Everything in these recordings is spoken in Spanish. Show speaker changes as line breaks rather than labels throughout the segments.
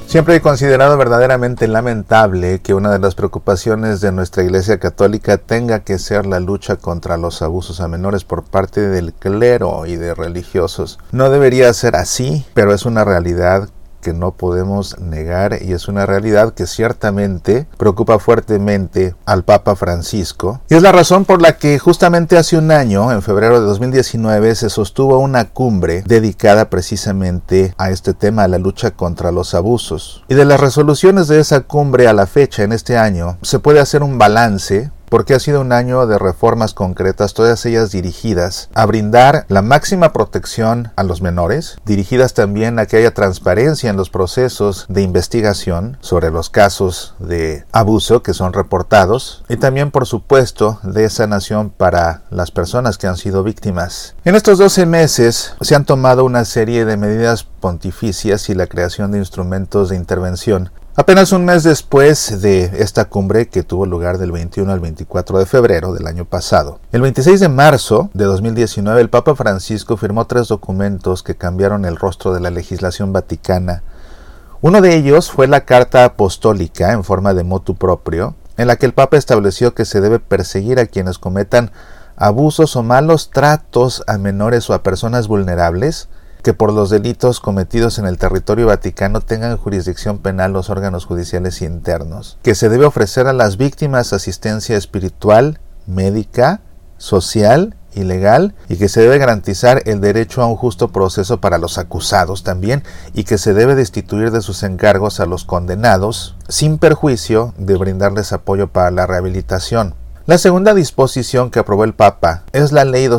Siempre he considerado verdaderamente lamentable que una de las preocupaciones de nuestra Iglesia Católica tenga que ser la lucha contra los abusos a menores por parte del clero y de religiosos. No debería ser así, pero es una realidad que no podemos negar y es una realidad que ciertamente preocupa fuertemente al Papa Francisco. Y es la razón por la que justamente hace un año, en febrero de 2019, se sostuvo una cumbre dedicada precisamente a este tema, a la lucha contra los abusos. Y de las resoluciones de esa cumbre a la fecha, en este año, se puede hacer un balance, porque ha sido un año de reformas concretas, todas ellas dirigidas a brindar la máxima protección a los menores, dirigidas también a que haya transparencia en los procesos de investigación sobre los casos de abuso que son reportados, y también, por supuesto, de sanación para las personas que han sido víctimas. En estos 12 meses se han tomado una serie de medidas pontificias y la creación de instrumentos de intervención. Apenas un mes después de esta cumbre, que tuvo lugar del 21 al 24 de febrero del año pasado, el 26 de marzo de 2019 el Papa Francisco firmó 3 documentos que cambiaron el rostro de la legislación vaticana. Uno de ellos fue la Carta Apostólica en forma de motu proprio, en la que el Papa estableció que se debe perseguir a quienes cometan abusos o malos tratos a menores o a personas vulnerables, que por los delitos cometidos en el territorio vaticano tengan jurisdicción penal los órganos judiciales internos, que se debe ofrecer a las víctimas asistencia espiritual, médica, social y legal, y que se debe garantizar el derecho a un justo proceso para los acusados también, y que se debe destituir de sus encargos a los condenados, sin perjuicio de brindarles apoyo para la rehabilitación. La segunda disposición que aprobó el Papa es la Ley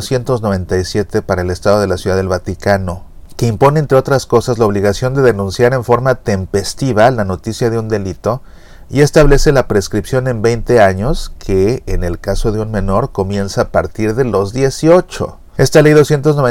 297 para el Estado de la Ciudad del Vaticano, que impone, entre otras cosas, la obligación de denunciar en forma tempestiva la noticia de un delito y establece la prescripción en 20 años, que en el caso de un menor comienza a partir de los 18. Esta Ley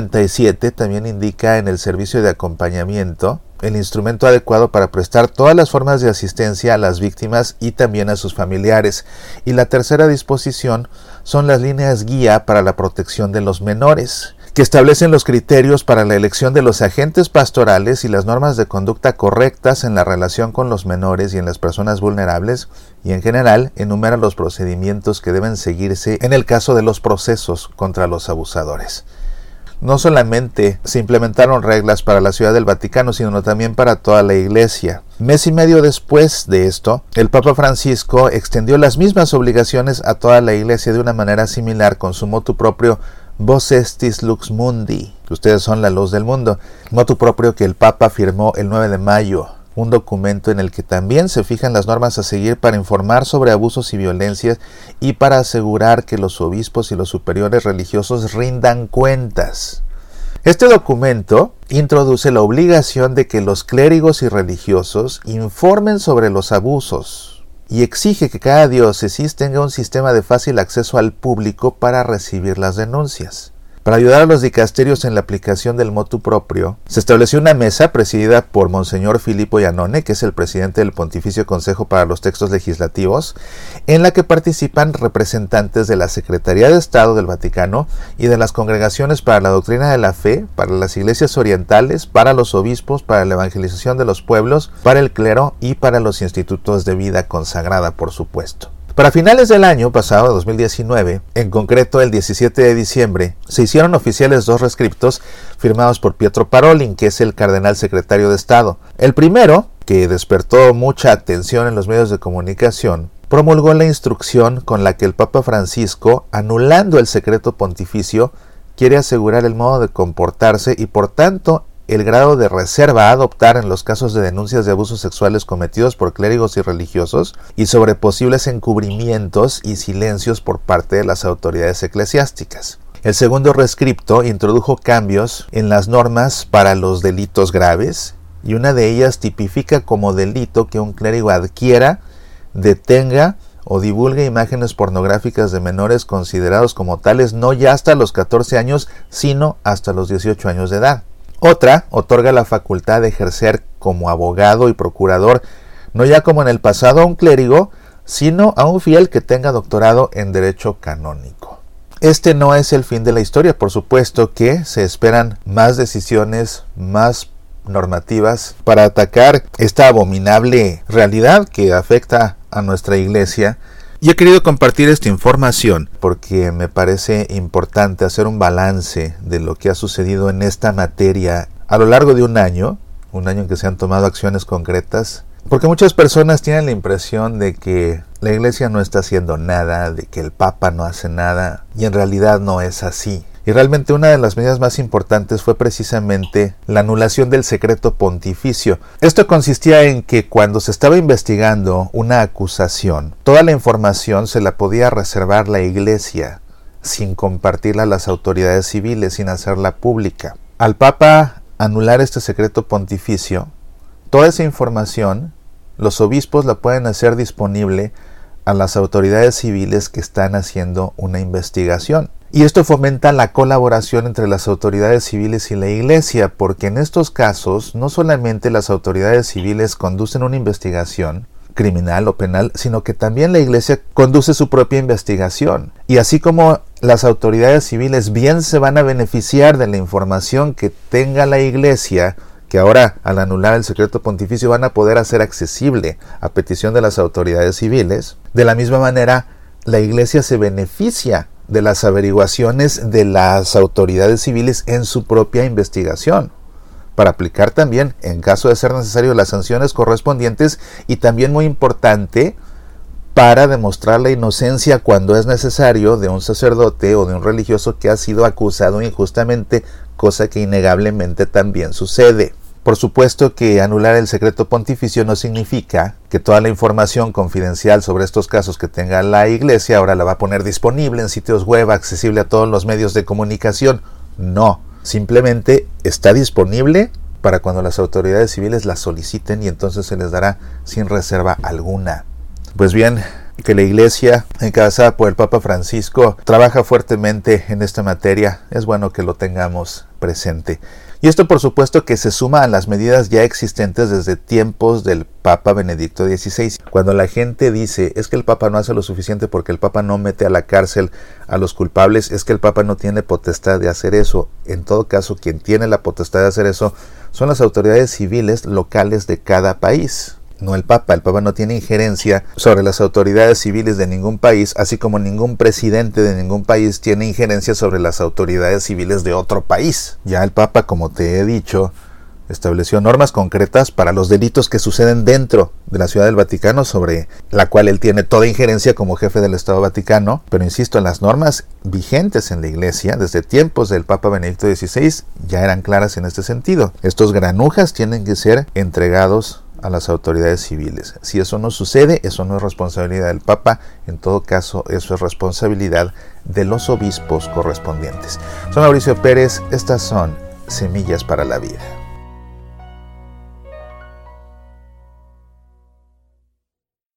297 también indica en el servicio de acompañamiento el instrumento adecuado para prestar todas las formas de asistencia a las víctimas y también a sus familiares. Y la tercera disposición son las líneas guía para la protección de los menores, que establecen los criterios para la elección de los agentes pastorales y las normas de conducta correctas en la relación con los menores y en las personas vulnerables, y en general enumera los procedimientos que deben seguirse en el caso de los procesos contra los abusadores. No solamente se implementaron reglas para la Ciudad del Vaticano, sino también para toda la Iglesia. Mes y medio después de esto, el Papa Francisco extendió las mismas obligaciones a toda la Iglesia de una manera similar con su motu propio Vos estis lux mundi, que ustedes son la luz del mundo, motu propio que el Papa firmó el 9 de mayo, un documento en el que también se fijan las normas a seguir para informar sobre abusos y violencias y para asegurar que los obispos y los superiores religiosos rindan cuentas. Este documento introduce la obligación de que los clérigos y religiosos informen sobre los abusos y exige que cada diócesis tenga un sistema de fácil acceso al público para recibir las denuncias. Para ayudar a los dicasterios en la aplicación del motu propio, se estableció una mesa presidida por Monseñor Filippo Iannone, que es el presidente del Pontificio Consejo para los Textos Legislativos, en la que participan representantes de la Secretaría de Estado del Vaticano y de las congregaciones para la doctrina de la fe, para las iglesias orientales, para los obispos, para la evangelización de los pueblos, para el clero y para los institutos de vida consagrada, por supuesto. Para finales del año pasado, 2019, en concreto el 17 de diciembre, se hicieron oficiales 2 rescriptos firmados por Pietro Parolin, que es el cardenal secretario de Estado. El primero, que despertó mucha atención en los medios de comunicación, promulgó la instrucción con la que el Papa Francisco, anulando el secreto pontificio, quiere asegurar el modo de comportarse y, por tanto, el grado de reserva a adoptar en los casos de denuncias de abusos sexuales cometidos por clérigos y religiosos y sobre posibles encubrimientos y silencios por parte de las autoridades eclesiásticas. El segundo rescripto introdujo cambios en las normas para los delitos graves, y una de ellas tipifica como delito que un clérigo adquiera, detenga o divulgue imágenes pornográficas de menores considerados como tales no ya hasta los 14 años, sino hasta los 18 años de edad. Otra otorga la facultad de ejercer como abogado y procurador, no ya como en el pasado a un clérigo, sino a un fiel que tenga doctorado en Derecho Canónico. Este no es el fin de la historia, por supuesto que se esperan más decisiones, más normativas para atacar esta abominable realidad que afecta a nuestra iglesia. Y he querido compartir esta información porque me parece importante hacer un balance de lo que ha sucedido en esta materia a lo largo de un año en que se han tomado acciones concretas, porque muchas personas tienen la impresión de que la iglesia no está haciendo nada, de que el Papa no hace nada, y en realidad no es así. Y realmente una de las medidas más importantes fue precisamente la anulación del secreto pontificio. Esto consistía en que cuando se estaba investigando una acusación, toda la información se la podía reservar la iglesia, sin compartirla a las autoridades civiles, sin hacerla pública. Al Papa anular este secreto pontificio, toda esa información, los obispos la pueden hacer disponible a las autoridades civiles que están haciendo una investigación. Y esto fomenta la colaboración entre las autoridades civiles y la iglesia, porque en estos casos no solamente las autoridades civiles conducen una investigación criminal o penal, sino que también la iglesia conduce su propia investigación. Y así como las autoridades civiles bien se van a beneficiar de la información que tenga la iglesia, que ahora al anular el secreto pontificio van a poder hacer accesible a petición de las autoridades civiles, de la misma manera la iglesia se beneficia de las averiguaciones de las autoridades civiles en su propia investigación, para aplicar también, en caso de ser necesario, las sanciones correspondientes, y también muy importante, para demostrar la inocencia cuando es necesario de un sacerdote o de un religioso que ha sido acusado injustamente, cosa que innegablemente también sucede. Por supuesto que anular el secreto pontificio no significa que toda la información confidencial sobre estos casos que tenga la iglesia ahora la va a poner disponible en sitios web, accesible a todos los medios de comunicación. No, simplemente está disponible para cuando las autoridades civiles la soliciten, y entonces se les dará sin reserva alguna. Pues bien, que la iglesia, encabezada por el Papa Francisco, trabaja fuertemente en esta materia, es bueno que lo tengamos presente. Y esto por supuesto que se suma a las medidas ya existentes desde tiempos del Papa Benedicto XVI. Cuando la gente dice, es que el Papa no hace lo suficiente porque el Papa no mete a la cárcel a los culpables, es que el Papa no tiene potestad de hacer eso. En todo caso, quien tiene la potestad de hacer eso son las autoridades civiles locales de cada país. No el Papa. El Papa no tiene injerencia sobre las autoridades civiles de ningún país, así como ningún presidente de ningún país tiene injerencia sobre las autoridades civiles de otro país. Ya el Papa, como te he dicho, estableció normas concretas para los delitos que suceden dentro de la Ciudad del Vaticano, sobre la cual él tiene toda injerencia como jefe del Estado Vaticano. Pero insisto, en las normas vigentes en la Iglesia, desde tiempos del Papa Benedicto XVI, ya eran claras en este sentido. Estos granujas tienen que ser entregados a las autoridades civiles. Si eso no sucede, eso no es responsabilidad del Papa, en todo caso eso es responsabilidad de los obispos correspondientes. Soy Mauricio Pérez, estas son Semillas para la Vida.